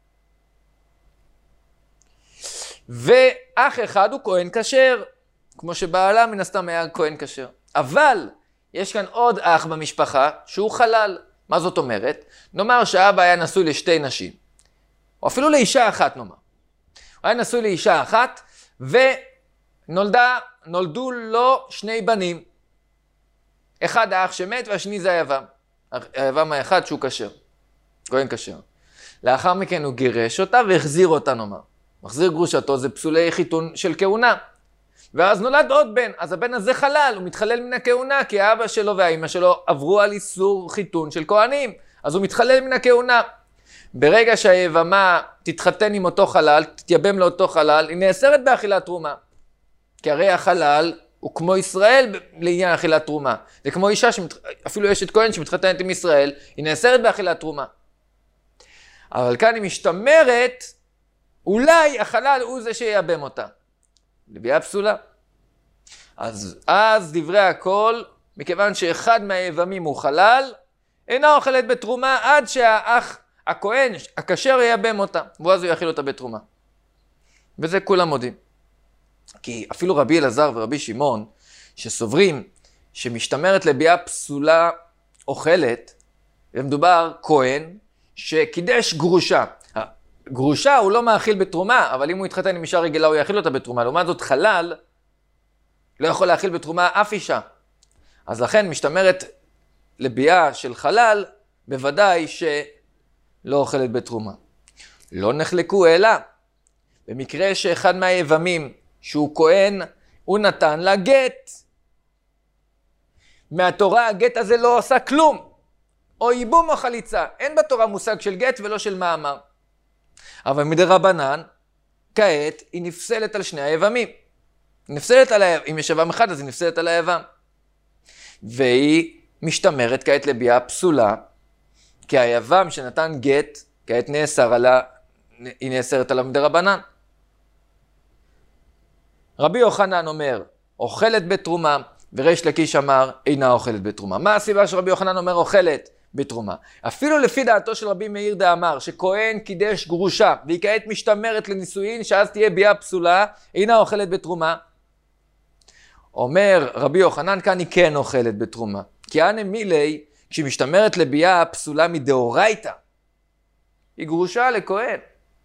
ואח אחד הוא כהן כשר, כמו שבעלה מן הסתם היה כהן כשר. אבל יש כאן עוד אח במשפחה שהוא חלל. מה זאת אומרת? נאמר שהאבא היה נשוי לשתי נשים, או אפילו לאישה אחת נאמר. הוא היה נשוי לאישה אחת, ונולדה, נולדו לו שני בנים. אחד האח שמת והשני זה היבם. היבם האחד שהוא כשר, כהן כשר. לאחר מכן הוא גירש אותה והחזיר אותה נאמר. מחזיר גרושתו זה פסולי חיתון של כהונה. ואז נולד עוד בן, אז הבן הזה חלל, הוא מתחלל מן הכהונה, כי האבא שלו והאמא שלו עברו על איסור חיתון של כהנים, אז הוא מתחלל מן הכהונה. ברגע שהיבמה תתחתן עם אותו חלל, תתייבם לאותו חלל, היא נאסרת באכילת תרומה. כי הרי החלל הוא כמו ישראל לעניין אכילת תרומה. זה כמו אישה, שמת... אפילו יש את כהן שמתחתנת עם ישראל, היא נאסרת באכילת תרומה. אבל כאן היא משתמרת, אולי החלל הוא זה שיייבם אותה. לביאה פסולה. אז, אז דברי הכל, מכיוון שאחד מהיבמים הוא חלל, אינה אוכלת בתרומה עד שהאח, הכהן, הכשר ייבם אותה, ואז הוא יאכיל אותה בתרומה. וזה כולם מודים. כי אפילו רבי אלעזר ורבי שמעון, שסוברים שמשתמרת לביאה פסולה אוכלת, ומדובר כהן שקידש גרושה. גרושה הוא לא מאכיל בתרומה, אבל אם הוא יתחתן עם אישה רגילה הוא יאכיל אותה בתרומה. לעומת זאת חלל לא יכול להאכיל בתרומה אף אישה. אז לכן משתמרת לביאה של חלל, בוודאי שלא אוכלת בתרומה. לא נחלקו אלא, במקרה שאחד מהיבמים שהוא כהן, הוא נתן לה גט. מהתורה הגט הזה לא עושה כלום. או ייבום או חליצה. אין בתורה מושג של גט ולא של מאמר. אבל מדרבנן, כעת היא נפסלת על שני היבמים. היא נפסלת על היבם, אם יש יבם אחד אז היא נפסלת על היבם. והיא משתמרת כעת לביאה פסולה, כי היבם שנתן גט, כעת נאסר על ה... היא נאסרת עליו מדרבנן. רבי יוחנן אומר, אוכלת בתרומה, וריש לקיש אמר, אינה אוכלת בתרומה. מה הסיבה שרבי יוחנן אומר אוכלת בתרומה? אפילו לפי דעתו של רבי מאיר דאמר, שכהן קידש גרושה, והיא כעת משתמרת לנישואין, שאז תהיה ביאה פסולה, אינה אוכלת בתרומה. אומר רבי יוחנן, כאן היא כן אוכלת בתרומה. כי אנא מילי, כשהיא משתמרת לביאה פסולה מדאורייתא, היא גרושה לכהן.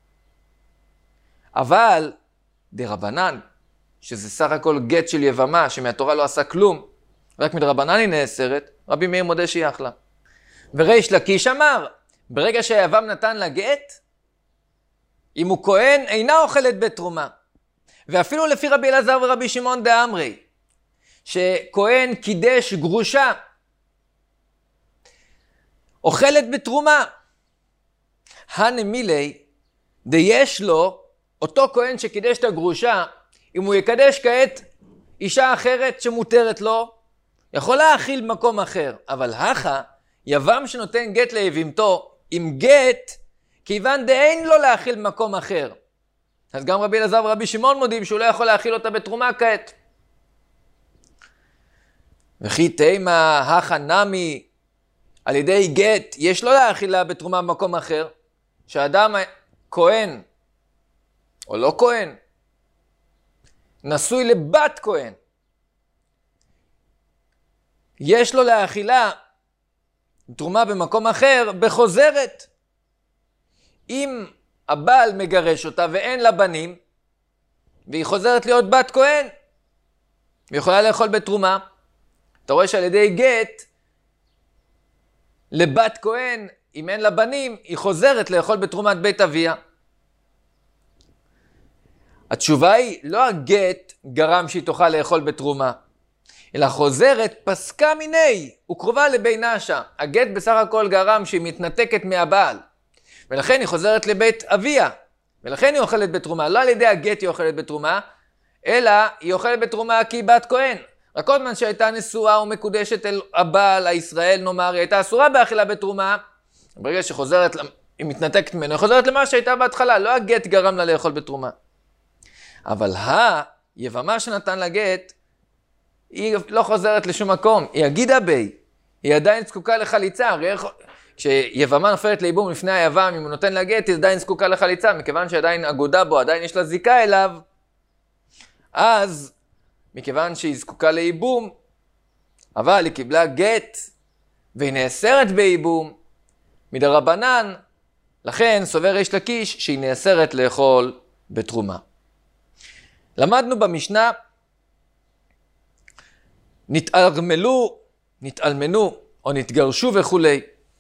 אבל דרבנן, שזה סך הכל גט של יבמה, שמהתורה לא עשה כלום, רק מדרבנן היא נאסרת, רבי מאיר מודה שהיא אכלה. וריש לקיש אמר, ברגע שהיבם נתן לה גט, אם הוא כהן, אינה אוכלת בתרומה. ואפילו לפי רבי אלעזר ורבי שמעון דאמרי, שכהן קידש גרושה, אוכלת בתרומה. הנמילי, דיש לו, אותו כהן שקידש את הגרושה, אם הוא יקדש כעת אישה אחרת שמותרת לו, יכול להאכיל במקום אחר. אבל הכה, יבם שנותן גט ליבימתו, עם גט, כיוון דאין לו להאכיל במקום אחר. אז גם רבי אלעזר ורבי שמעון מודים שהוא לא יכול להאכיל אותה בתרומה כעת. וכי תימה הכה נמי, על ידי גט, יש לו להאכילה בתרומה במקום אחר, שאדם כהן, או לא כהן, נשוי לבת כהן, יש לו להאכילה תרומה במקום אחר בחוזרת. אם הבעל מגרש אותה ואין לה בנים, והיא חוזרת להיות בת כהן, והיא יכולה לאכול בתרומה. אתה רואה שעל ידי גט, לבת כהן, אם אין לה בנים, היא חוזרת לאכול בתרומת בית אביה. התשובה היא, לא הגט גרם שהיא תוכל לאכול בתרומה, אלא חוזרת פסקה מיני, וקרובה לבין נשה. הגט בסך הכל גרם שהיא מתנתקת מהבעל, ולכן היא חוזרת לבית אביה, ולכן היא אוכלת בתרומה. לא על ידי הגט היא אוכלת בתרומה, אלא היא אוכלת בתרומה כי היא בת כהן. רק עוד זמן שהייתה נשואה ומקודשת אל הבעל, הישראל נאמר, היא הייתה אסורה באכילה בתרומה. ברגע שחוזרת, היא מתנתקת ממנו, היא חוזרת למה שהייתה בהתחלה. לא הגט גרם לה לאכול בתרומה. אבל היבמה שנתן לגט, היא לא חוזרת לשום מקום. היא הגידה בי. היא עדיין זקוקה לחליצה. הרי כשיבמה נופלת לייבום לפני היבם, אם הוא נותן לגט, היא עדיין זקוקה לחליצה. מכיוון שעדיין אגודה בו, עדיין יש לה זיקה אליו. אז, מכיוון שהיא זקוקה לייבום, אבל היא קיבלה גט, והיא נאסרת בייבום, מדרבנן, לכן סובר יש לקיש שהיא נאסרת לאכול בתרומה. למדנו במשנה, נתערמלו, נתעלמנו, או נתגרשו וכולי.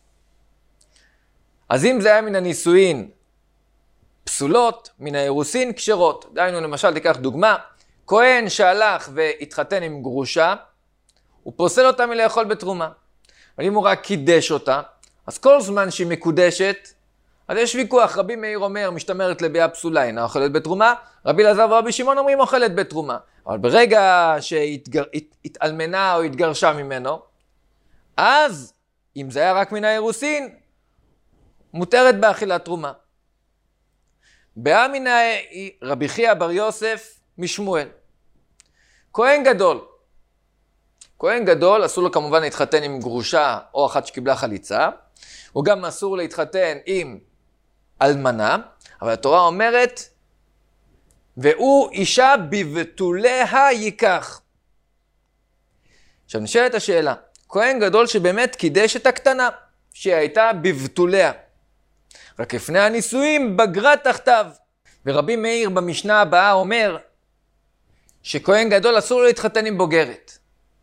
אז אם זה היה מן הנישואין פסולות, מן האירוסין כשרות. דהיינו, למשל, תיקח דוגמה, כהן שהלך והתחתן עם גרושה, הוא פוסל אותה מלאכול בתרומה. אבל אם הוא רק קידש אותה, אז כל זמן שהיא מקודשת, אז יש ויכוח. רבי מאיר אומר, משתמרת לביאה פסולה, אינה אוכלת בתרומה. רבי אלעזר ורבי שמעון אומרים, אוכלת בתרומה. אבל ברגע שהתאלמנה או התגרשה ממנו, אז, אם זה היה רק מן האירוסין, מותרת באכילת תרומה. באמינה רבי חייא בר יוסף משמואל. כהן גדול. כהן גדול אסור לו כמובן להתחתן עם גרושה או אחת שקיבלה חליצה. הוא גם אסור להתחתן עם אלמנה. אבל התורה אומרת, והוא אישה בבתוליה ייקח. עכשיו נשאלת השאלה, כהן גדול שבאמת קידש את הקטנה, שהיא הייתה בבתוליה. רק לפני הנישואים בגרה תחתיו. ורבי מאיר במשנה הבאה אומר, שכהן גדול אסור לו להתחתן עם בוגרת.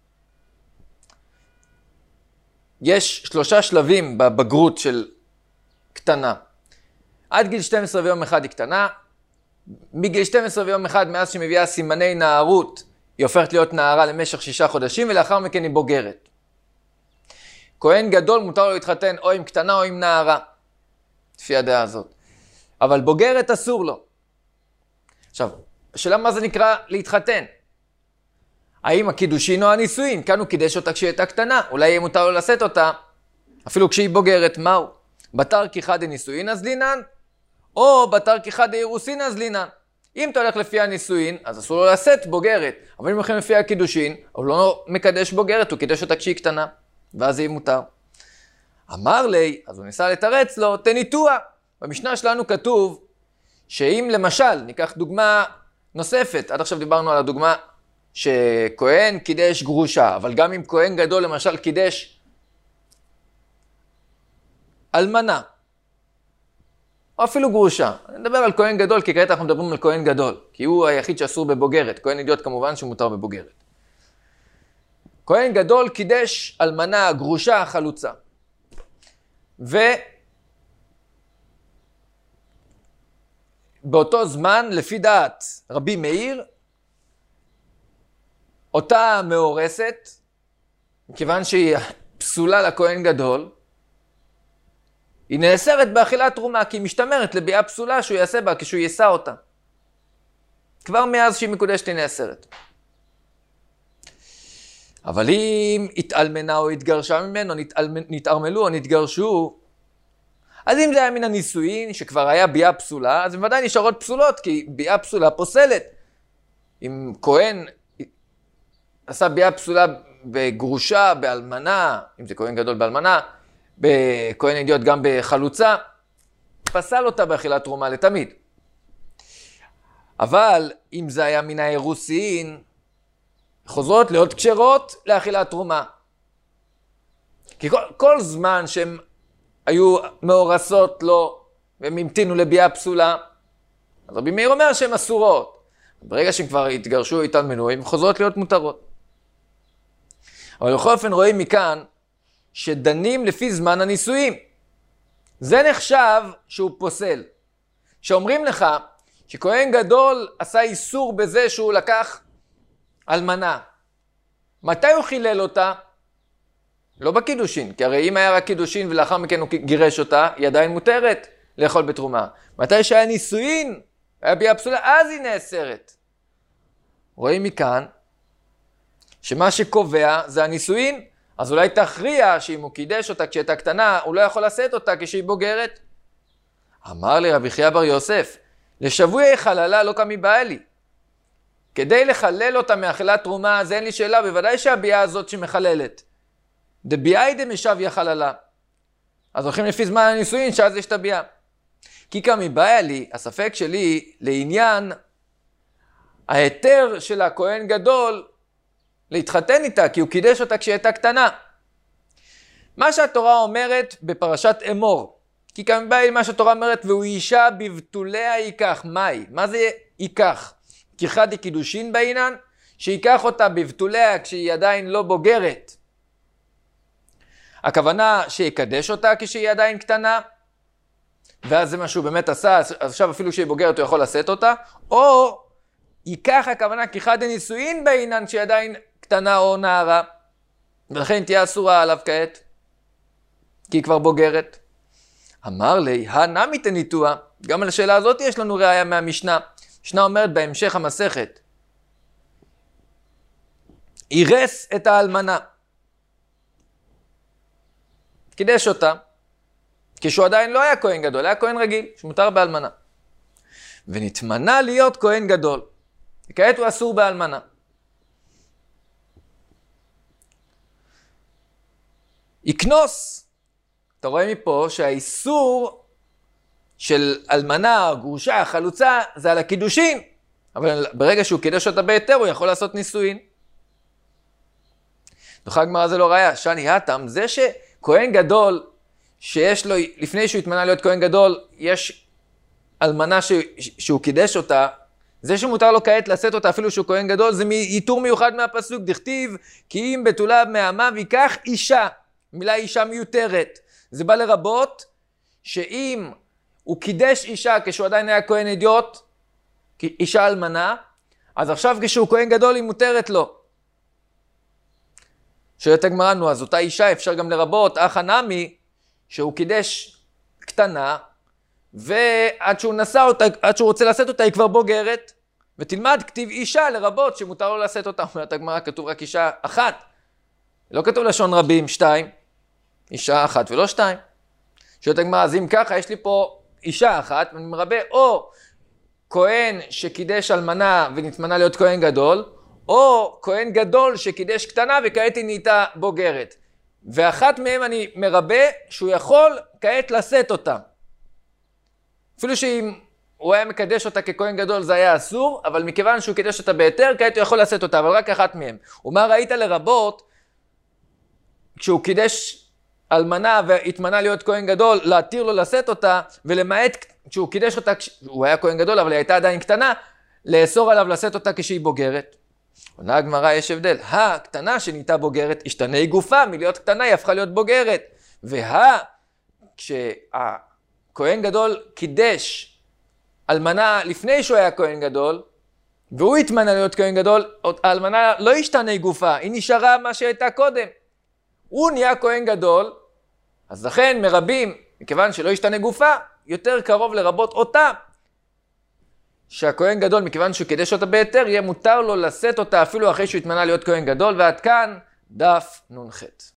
יש שלושה שלבים בבגרות של קטנה. עד גיל שתים עשרה ויום אחד היא קטנה. מגיל שתים עשרה ויום אחד, מאז שמביאה סימני נערות, היא הופכת להיות נערה למשך שישה חודשים, ולאחר מכן היא בוגרת. כהן גדול מותר לו להתחתן או עם קטנה או עם נערה. לפי הדעה הזאת. אבל בוגרת אסור לו. עכשיו, השאלה מה זה נקרא להתחתן? האם הקידושין או הנישואין? כאן הוא קידש אותה כשהיא הייתה קטנה. אולי יהיה מותר לו לשאת אותה, אפילו כשהיא בוגרת. מהו? בתר כיחד דנישואין אז לינן, או בתר כיחד דאירוסין אז לינן. אם אתה הולך לפי הנישואין, אז אסור לו לשאת בוגרת. אבל אם הולכים לפי הקידושין, הוא לא מקדש בוגרת, הוא קידש אותה כשהיא קטנה. ואז יהיה מותר. אמר לי, אז הוא ניסה לתרץ לו, תניתוע. במשנה שלנו כתוב, שאם למשל, ניקח דוגמה נוספת, עד עכשיו דיברנו על הדוגמה שכהן קידש גרושה, אבל גם אם כהן גדול למשל קידש אלמנה, או אפילו גרושה. אני מדבר על כהן גדול, כי כעת אנחנו מדברים על כהן גדול, כי הוא היחיד שאסור בבוגרת. כהן אידיוט כמובן שמותר בבוגרת. כהן גדול קידש אלמנה, גרושה, חלוצה. ובאותו זמן, לפי דעת רבי מאיר, אותה מאורסת, מכיוון שהיא פסולה לכהן גדול, היא נאסרת באכילת תרומה, כי היא משתמרת לביאה פסולה שהוא יעשה בה כשהוא יישא אותה. כבר מאז שהיא מקודשת היא נאסרת. אבל אם התאלמנה או התגרשה ממנו, נתערמלו או נתגרשו, אז אם זה היה מן הנישואין, שכבר היה ביאה פסולה, אז בוודאי נשארות פסולות, כי ביאה פסולה פוסלת. אם כהן עשה ביאה פסולה בגרושה, באלמנה, אם זה כהן גדול באלמנה, בכהן אידיוט גם בחלוצה, פסל אותה באכילת תרומה לתמיד. אבל אם זה היה מן האירוסין, חוזרות להיות כשרות לאכילת תרומה. כי כל, כל זמן שהן היו מאורסות לו, והם המתינו לביאה פסולה, אז רבי מאיר אומר שהן אסורות. ברגע שהם כבר התגרשו איתן מנועים, הן חוזרות להיות מותרות. אבל בכל אופן רואים מכאן, שדנים לפי זמן הנישואים. זה נחשב שהוא פוסל. שאומרים לך, שכהן גדול עשה איסור בזה שהוא לקח אלמנה. מתי הוא חילל אותה? לא בקידושין, כי הרי אם היה רק קידושין ולאחר מכן הוא גירש אותה, היא עדיין מותרת לאכול בתרומה. מתי שהיה נישואין, היה ביאה פסולה, אז היא נאסרת. רואים מכאן, שמה שקובע זה הנישואין, אז אולי תכריע שאם הוא קידש אותה כשהייתה קטנה, הוא לא יכול לשאת אותה כשהיא בוגרת. אמר לי רבי חייא בר יוסף, לשבוי חללה לא קמי באה לי. כדי לחלל אותה מאכילת תרומה, אז אין לי שאלה, בוודאי שהביאה הזאת שמחללת. דביאי דמשביה חללה. אז הולכים לפי זמן הנישואין, שאז יש את הביאה. כי קמי באה לי, הספק שלי לעניין ההיתר של הכהן גדול להתחתן איתה, כי הוא קידש אותה כשהיא הייתה קטנה. מה שהתורה אומרת בפרשת אמור, כי קמי באה לי מה שהתורה אומרת, והוא אישה בבתוליה ייקח. מהי? מה זה ייקח? כי חדי קידושין בעינן, שיקח אותה בבתוליה כשהיא עדיין לא בוגרת. הכוונה שיקדש אותה כשהיא עדיין קטנה, ואז זה מה שהוא באמת עשה, אז עכשיו אפילו כשהיא בוגרת הוא יכול לשאת אותה, או ייקח הכוונה כי חד הנישואין בעינן שהיא עדיין קטנה או נערה, ולכן תהיה אסורה עליו כעת, כי היא כבר בוגרת. אמר לי, הנמי תניתוה, גם על השאלה הזאת יש לנו ראיה מהמשנה. המשנה אומרת בהמשך המסכת, אירס את האלמנה, קידש אותה, כשהוא עדיין לא היה כהן גדול, היה כהן רגיל, שמותר באלמנה. ונתמנה להיות כהן גדול. וכעת הוא אסור באלמנה. יקנוס. אתה רואה מפה שהאיסור של אלמנה, גרושה, חלוצה, זה על הקידושין. אבל ברגע שהוא קידש אותה בהיתר, הוא יכול לעשות נישואין. דוחה הגמרא זה לא ראיה. שני התם, זה שכהן גדול, שיש לו, לפני שהוא התמנה להיות כהן גדול, יש אלמנה ש, שהוא קידש אותה, זה שמותר לו כעת לשאת אותה אפילו שהוא כהן גדול, זה איתור מיוחד מהפסוק, דכתיב, כי אם בתולה מעמיו ייקח אישה, מילה אישה מיותרת. זה בא לרבות, שאם הוא קידש אישה כשהוא עדיין היה כהן אדיוט, אישה אלמנה, אז עכשיו כשהוא כהן גדול היא מותרת לו. שואלת הגמרא, נו, אז אותה אישה אפשר גם לרבות, אח הנמי, שהוא קידש קטנה, ועד שהוא נשא אותה, עד שהוא רוצה לשאת אותה, היא כבר בוגרת, ותלמד כתיב אישה לרבות שמותר לו לשאת אותה. אומרת הגמרא, כתוב רק אישה אחת, לא כתוב לשון רבים, שתיים, אישה אחת ולא שתיים. שואלת הגמרא, אז אם ככה, יש לי פה אישה אחת, ואני מרבה או כהן שקידש אלמנה ונתמנה להיות כהן גדול, או כהן גדול שקידש קטנה וכעת היא נהייתה בוגרת. ואחת מהם אני מרבה שהוא יכול כעת לשאת אותה. אפילו שאם הוא היה מקדש אותה ככהן גדול זה היה אסור, אבל מכיוון שהוא קידש אותה בהיתר, כעת הוא יכול לשאת אותה, אבל רק אחת מהם. ומה ראית לרבות, כשהוא קידש אלמנה והתמנה להיות כהן גדול, להתיר לו לשאת אותה, ולמעט כשהוא קידש אותה, הוא היה כהן גדול אבל היא הייתה עדיין קטנה, לאסור עליו לשאת אותה כשהיא בוגרת. עונה הגמרא, יש הבדל. הקטנה שנהייתה בוגרת, השתנה גופה, מלהיות קטנה היא הפכה להיות בוגרת. וה, כשהכהן גדול קידש אלמנה לפני שהוא היה כהן גדול, והוא התמנה להיות כהן גדול, האלמנה לא השתנה גופה, היא נשארה מה שהייתה קודם. הוא נהיה כהן גדול, אז לכן מרבים, מכיוון שלא השתנה גופה, יותר קרוב לרבות אותה. שהכהן גדול, מכיוון שהוא קידש אותה בהיתר, יהיה מותר לו לשאת אותה אפילו אחרי שהוא התמנה להיות כהן גדול, ועד כאן דף נ"ח.